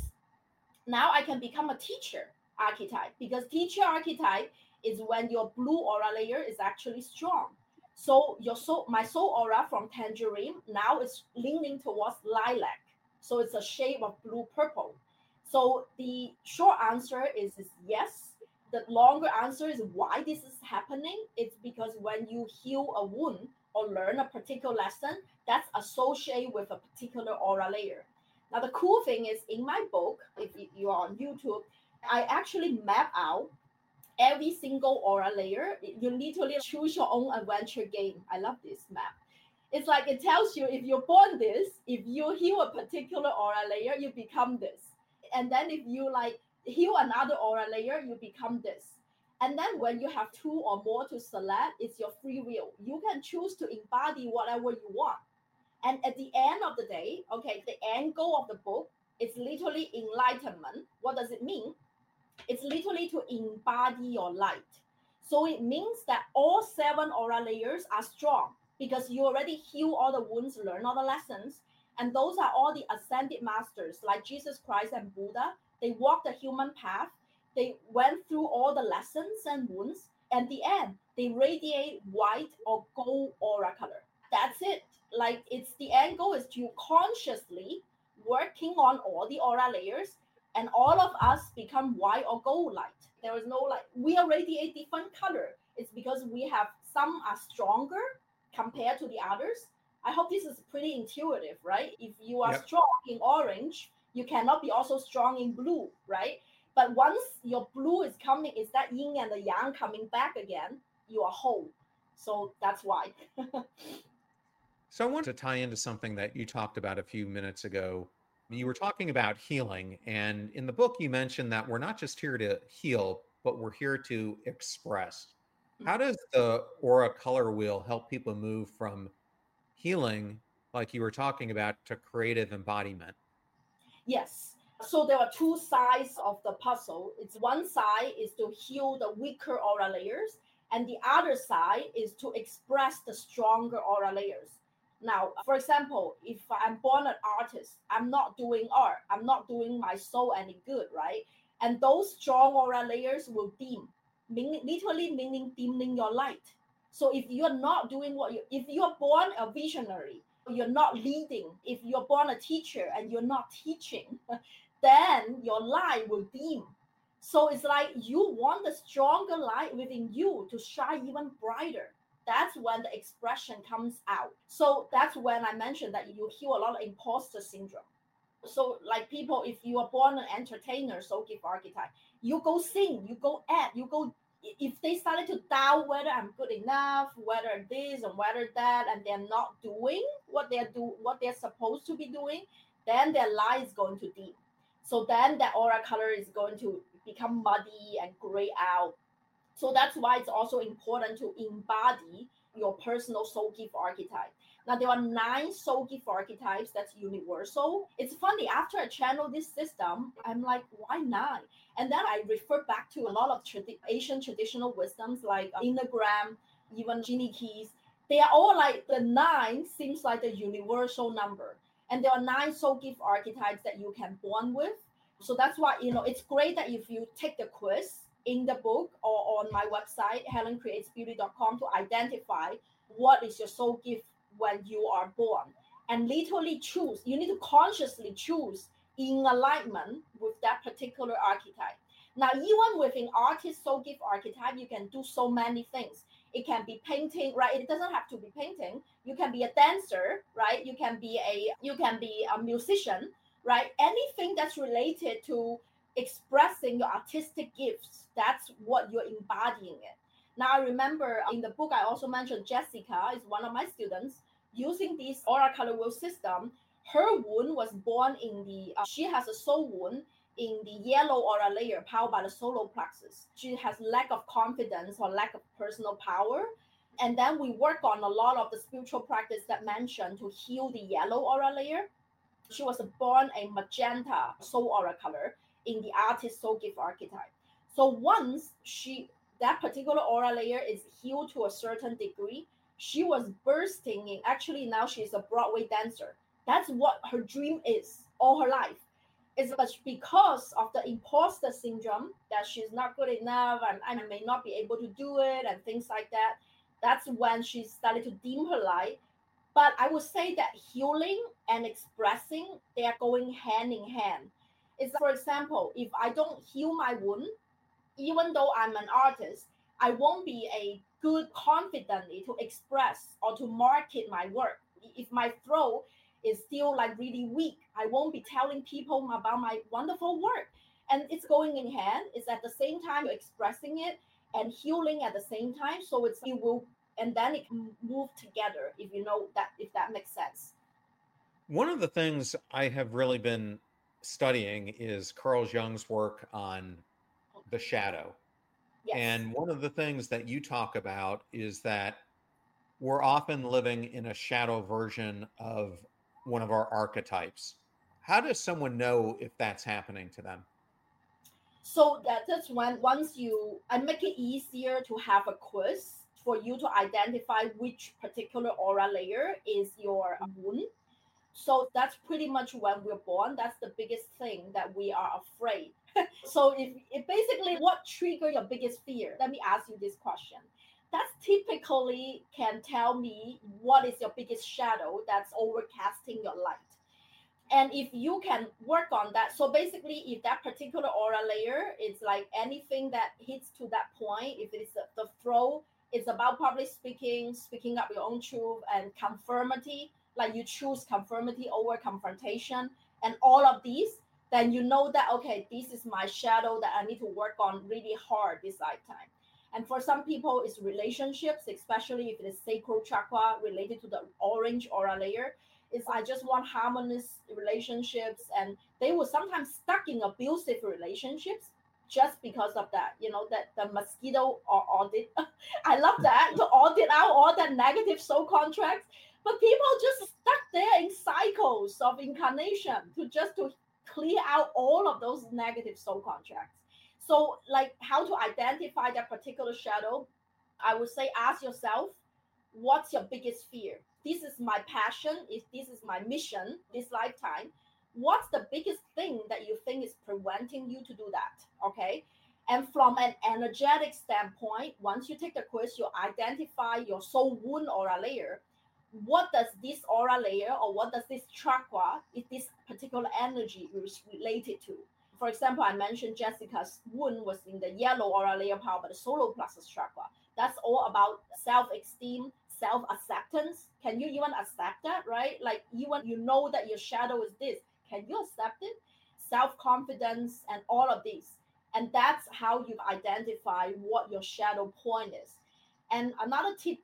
now I can become a teacher archetype, because teacher archetype is when your blue aura layer is actually strong. So your soul, my soul aura from tangerine now is leaning towards lilac. So it's a shade of blue purple. So the short answer is, is yes. The longer answer is why this is happening. It's because when you heal a wound or learn a particular lesson, that's associated with a particular aura layer. Now, the cool thing is in my book, if you are on YouTube, I actually map out every single aura layer. You literally choose your own adventure game. I love this map. It's like it tells you if you're born this, if you heal a particular aura layer, you become this. And then if you like heal another aura layer, you become this. And then when you have two or more to select, it's your free will. You can choose to embody whatever you want. And at the end of the day, okay, the end goal of the book is literally enlightenment. What does it mean? It's literally to embody your light. So it means that all seven aura layers are strong because you already heal all the wounds, learn all the lessons. And those are all the ascended masters like Jesus Christ and Buddha. They walked the human path. They went through all the lessons and wounds. At the end, they radiate white or gold aura color. That's it. Like it's the end goal is to consciously working on all the aura layers, and all of us become white or gold light. There is no like we are radiate different color. It's because we have some are stronger compared to the others. I hope this is pretty intuitive, right? If you are Yep. strong in orange, you cannot be also strong in blue, right? But once your blue is coming, is that yin and the yang coming back again, you are whole. So that's why. So I want to tie into something that you talked about a few minutes ago. You were talking about healing, and in the book you mentioned that we're not just here to heal, but we're here to express. How does the aura color wheel help people move from healing, like you were talking about, to creative embodiment? Yes. So there are two sides of the puzzle. It's one side is to heal the weaker aura layers, and the other side is to express the stronger aura layers. Now, for example, if I'm born an artist, I'm not doing art, I'm not doing my soul any good, right? And those strong aura layers will dim, meaning, literally meaning dimming your light. So if you're not doing what you, if you're born a visionary, you're not leading. If you're born a teacher and you're not teaching, then your light will dim. So it's like you want the stronger light within you to shine even brighter. That's when the expression comes out. So that's when I mentioned that you heal a lot of imposter syndrome. So like people, if you are born an entertainer, soul gift archetype, you go sing, you go act, you go, if they started to doubt whether I'm good enough, whether this and whether that, and they're not doing what they're do what they're supposed to be doing, then their light is going to dim. So then that aura color is going to become muddy and gray out. So that's why it's also important to embody your personal soul gift archetype. Now, there are nine soul gift archetypes that's universal. It's funny, after I channel this system, I'm like, why nine? And then I refer back to a lot of tradi- Asian traditional wisdoms like uh, Enneagram, even Genie Keys. They are all like the nine seems like the universal number. And there are nine soul gift archetypes that you can born with. So that's why, you know, it's great that if you take the quiz in the book or on my website, helen creates beauty dot com, to identify what is your soul gift when you are born, and literally choose. You need to consciously choose in alignment with that particular archetype. Now, even within artist soul gift archetype, you can do so many things. It can be painting, right? It doesn't have to be painting. You can be a dancer, right? You can be a you can be a musician. right? Anything that's related to expressing your artistic gifts, that's what you're embodying it. Now, I remember in the book, I also mentioned Jessica is one of my students using this aura color wheel system. Her wound was born in the, uh, she has a soul wound in the yellow aura layer powered by the solar plexus. She has lack of confidence or lack of personal power. And then we work on a lot of the spiritual practice that mentioned to heal the yellow aura layer. She was born a magenta soul aura color in the artist soul gift archetype. So once she, that particular aura layer is healed to a certain degree, she was bursting in. Actually, now she's a Broadway dancer. That's what her dream is all her life. It's but because of the imposter syndrome that she's not good enough and I may not be able to do it and things like that. That's when she started to dim her light. But I would say that healing and expressing, they are going hand in hand. It's, for example, if I don't heal my wound, even though I'm an artist, I won't be a good confidently to express or to market my work. If my throat is still like really weak, I won't be telling people about my wonderful work. And it's going in hand. It's at the same time you're expressing it and healing at the same time. So it's it will, and then it can move together, if you know that, if that makes sense. One of the things I have really been studying is Carl Jung's work on the shadow. Yes. And one of the things that you talk about is that we're often living in a shadow version of one of our archetypes. How does someone know if that's happening to them? So that, that's when once you, I make it easier to have a quiz for you to identify which particular aura layer is your wound. So that's pretty much when we're born. That's the biggest thing that we are afraid. So if, if basically what trigger your biggest fear? Let me ask you this question. That's typically can tell me what is your biggest shadow that's overcasting your light. And if you can work on that, so basically if that particular aura layer is like anything that hits to that point, if it's the, the throw, it's about public speaking, speaking up your own truth and conformity, like you choose conformity over confrontation and all of these, then you know that, okay, this is my shadow that I need to work on really hard this lifetime. And for some people, it's relationships, especially if it is sacral chakra related to the orange aura layer. Is I just want harmonious relationships, and they were sometimes stuck in abusive relationships just because of that. You know, that the mosquito or audit. I love that, to audit out all that negative soul contracts. But people just stuck there in cycles of incarnation to just to clear out all of those negative soul contracts. So, like, how to identify that particular shadow? I would say ask yourself, what's your biggest fear? This is my passion. If this is my mission this lifetime, what's the biggest thing that you think is preventing you to do that? Okay. And from an energetic standpoint, once you take the quiz, you identify your soul wound aura layer. What does this aura layer or what does this chakra, is this particular energy is related to? For example, I mentioned Jessica's wound was in the yellow aura layer power by the solar plexus chakra. That's all about self-esteem, self-acceptance. Can you even accept that, right? Like, even you know that your shadow is this, can you accept it? Self-confidence and all of these. And that's how you identify what your shadow point is. And another tip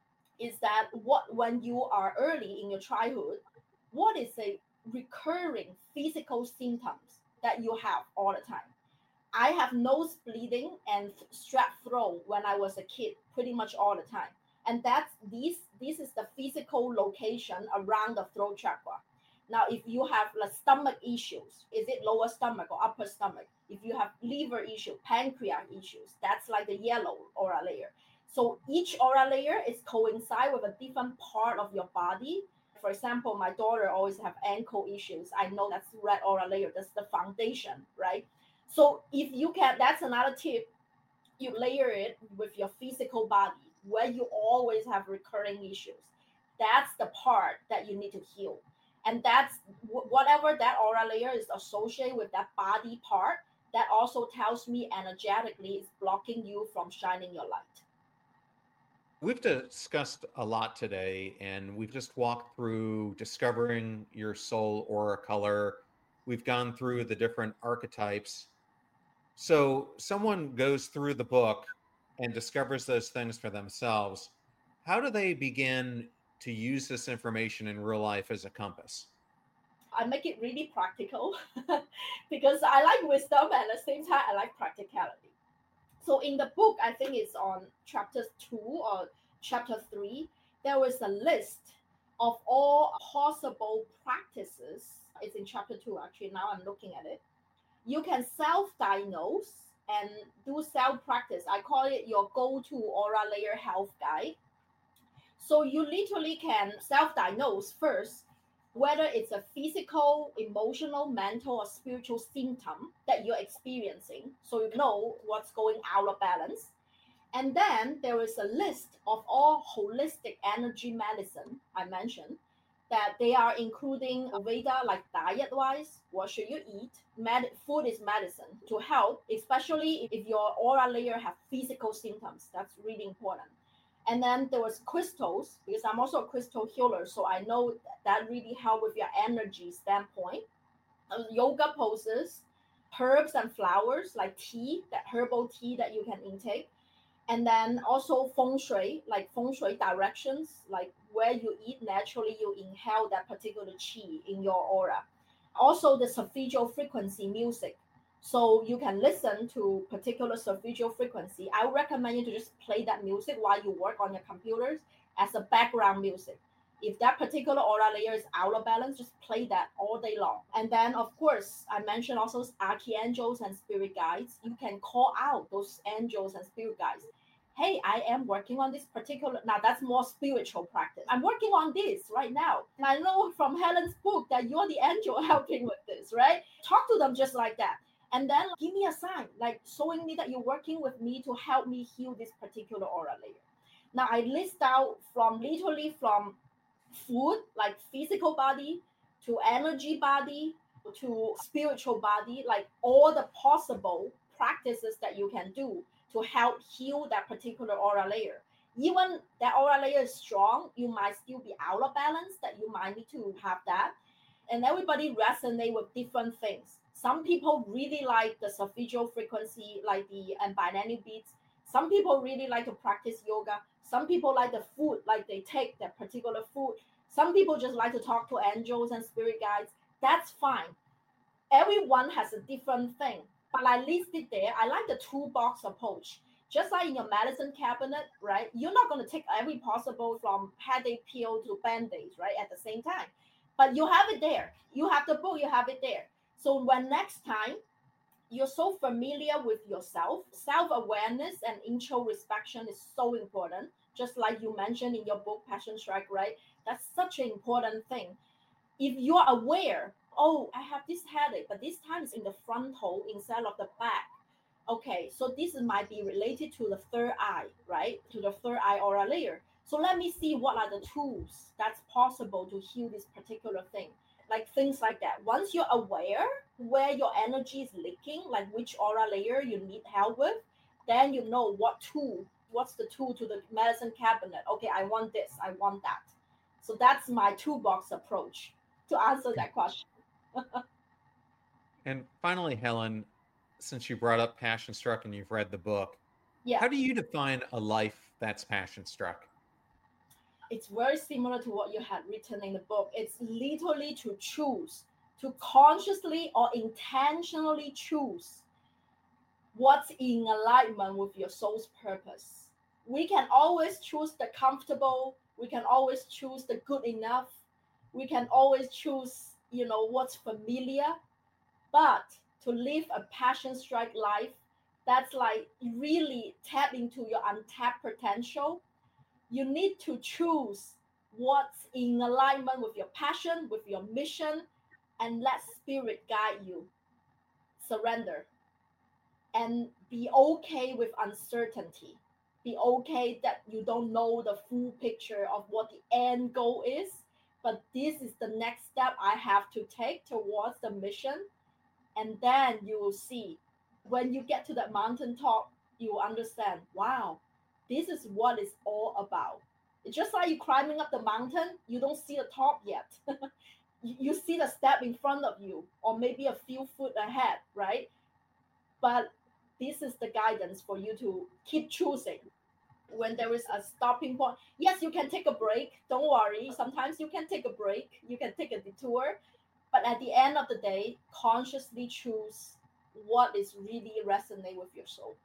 is that what when you are early in your childhood, what is a recurring physical symptoms that you have all the time? I have nose bleeding and strep throat when I was a kid, pretty much all the time. And that's this this is the physical location around the throat chakra. Now, if you have like stomach issues, is it lower stomach or upper stomach? If you have liver issue, pancreas issues, that's like the yellow aura layer. So each aura layer is coincide with a different part of your body. For example, my daughter always have ankle issues. I know that's red aura layer. That's the foundation, right? So if you can, that's another tip. You layer it with your physical body where you always have recurring issues. That's the part that you need to heal. And that's whatever that aura layer is associated with that body part, that also tells me energetically it's blocking you from shining your light. We've discussed a lot today, and we've just walked through discovering your soul aura color, We've gone through the different archetypes. So someone goes through the book and discovers those things for themselves. How do they begin to use this information in real life as a compass? I make it really practical because I like wisdom and at the same time I like practicality. So in the book, I think it's on chapter two or chapter three, there was a list of all possible practices. It's in chapter two, actually. Now I'm looking at it. You can self-diagnose and do self-practice. I call it your go-to aura layer health guide. So you literally can self-diagnose first whether it's a physical, emotional, mental, or spiritual symptom that you're experiencing, so you know what's going out of balance. And then there is a list of all holistic energy medicine I mentioned, that they are including Veda, like diet-wise, what should you eat? Med- food is medicine to help, especially if your aura layer have physical symptoms. That's really important. And then there was crystals, because I'm also a crystal healer, so I know that really help with your energy standpoint. Uh, yoga poses, herbs and flowers like tea, that herbal tea that you can intake. And then also feng shui, like feng shui directions, like where you eat naturally, you inhale that particular qi in your aura. Also the solfeggio frequency music. So you can listen to particular solfeggio frequency. I would recommend you to just play that music while you work on your computers as a background music. If that particular aura layer is out of balance, just play that all day long. And then, of course, I mentioned also archangels and spirit guides. You can call out those angels and spirit guides. Hey, I am working on this particular, now that's more spiritual practice. I'm working on this right now. And I know from Helen's book that you're the angel helping with this, right? Talk to them just like that. And then give me a sign, like showing me that you're working with me to help me heal this particular aura layer. Now I list out from literally from food, like physical body, to energy body, to spiritual body, like all the possible practices that you can do to help heal that particular aura layer. Even that aura layer is strong, you might still be out of balance, that you might need to have that. And everybody resonate with different things. Some people really like the solfeggio frequency, like the and binaural beats. Some people really like to practice yoga. Some people like the food, like they take that particular food. Some people just like to talk to angels and spirit guides. That's fine. Everyone has a different thing. But I listed there, I like the toolbox approach. Just like in your medicine cabinet, right? You're not going to take every possible from headache pill to band-aids, right? At the same time. But you have it there. You have the book, you have it there. So when next time you're so familiar with yourself, self-awareness and introspection is so important. Just like you mentioned in your book, Passion Strike, right? That's such an important thing. If you're aware, oh, I have this headache, but this time it's in the frontal instead of the back. Okay, so this might be related to the third eye, right? To the third eye aura layer. So let me see what are the tools that's possible to heal this particular thing. Like things like that. Once you're aware where your energy is leaking, like which aura layer you need help with, then you know what tool, what's the tool to the medicine cabinet. Okay, I want this, I want that. So that's my toolbox approach to answer that question. And finally, Helen, since you brought up Passion Struck and you've read the book, Yeah. how do you define a life that's passion struck? It's very similar to what you had written in the book. It's literally to choose, to consciously or intentionally choose what's in alignment with your soul's purpose. We can always choose the comfortable. We can always choose the good enough. We can always choose, you know, what's familiar. But to live a passion strike life, that's like really tap into your untapped potential. You need to choose what's in alignment with your passion, with your mission, and let spirit guide you. Surrender and be okay with uncertainty. Be okay that you don't know the full picture of what the end goal is, but this is the next step I have to take towards the mission. And then you will see when you get to that mountaintop, you will understand, wow, this is what it's all about. It's just like you climbing up the mountain, you don't see the top yet. you, you see the step in front of you, or maybe a few foot ahead, right? But this is the guidance for you to keep choosing. When there is a stopping point, yes, you can take a break. Don't worry. Sometimes you can take a break. You can take a detour. But at the end of the day, consciously choose what is really resonate with your soul.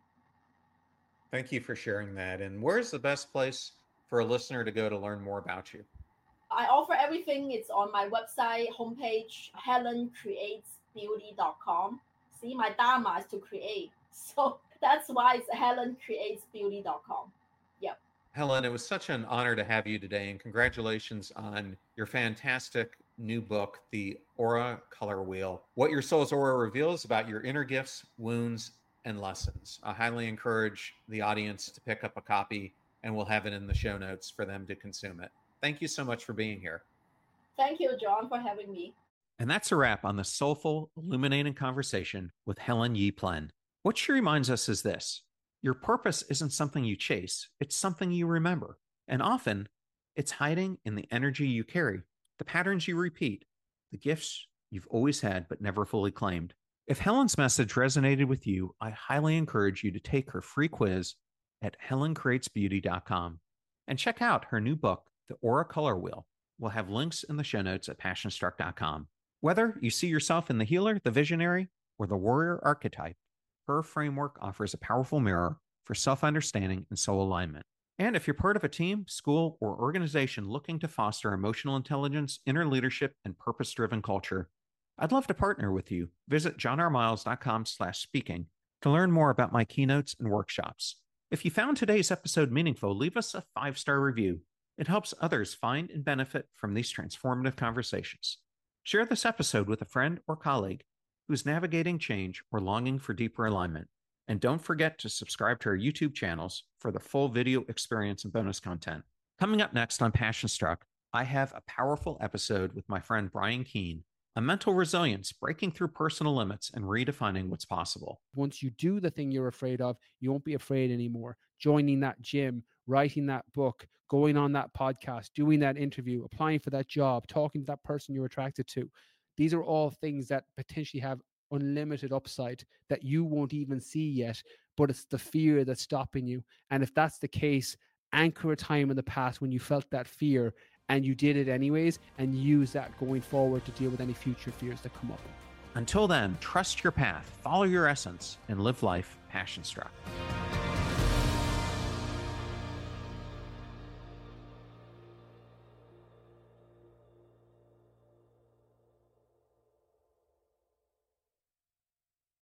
Thank you for sharing that. And where's the best place for a listener to go to learn more about you? I offer everything. It's on my website homepage, helen creates beauty dot com. See, my dharma is to create. So that's why it's helen creates beauty dot com. Yep. Helen, it was such an honor to have you today, and congratulations on your fantastic new book, The Aura Color Wheel, What Your Soul's Aura Reveals About Your Inner Gifts, Wounds, and Lessons. I highly encourage the audience to pick up a copy, and we'll have it in the show notes for them to consume it. Thank you so much for being here. Thank you, John, for having me. And that's a wrap on the soulful, illuminating conversation with Helen Yi Plen. What she reminds us is this: your purpose isn't something you chase, it's something you remember. And often, it's hiding in the energy you carry, the patterns you repeat, the gifts you've always had but never fully claimed. If Helen's message resonated with you, I highly encourage you to take her free quiz at helen creates beauty dot com and check out her new book, The Aura Color Wheel. We'll have links in the show notes at passion struck dot com. Whether you see yourself in the healer, the visionary, or the warrior archetype, her framework offers a powerful mirror for self-understanding and soul alignment. And if you're part of a team, school, or organization looking to foster emotional intelligence, inner leadership, and purpose-driven culture, I'd love to partner with you. Visit john r miles dot com slash speaking to learn more about my keynotes and workshops. If you found today's episode meaningful, leave us a five-star review. It helps others find and benefit from these transformative conversations. Share this episode with a friend or colleague who's navigating change or longing for deeper alignment. And don't forget to subscribe to our YouTube channels for the full video experience and bonus content. Coming up next on Passion Struck, I have a powerful episode with my friend Brian Keene on mental resilience, breaking through personal limits and redefining what's possible. Once you do the thing you're afraid of, you won't be afraid anymore. Joining that gym, writing that book, going on that podcast, doing that interview, applying for that job, talking to that person you're attracted to. These are all things that potentially have unlimited upside that you won't even see yet, but it's the fear that's stopping you. And if that's the case, anchor a time in the past when you felt that fear and you did it anyways, and use that going forward to deal with any future fears that come up. Until then, trust your path, follow your essence, and live life passion struck.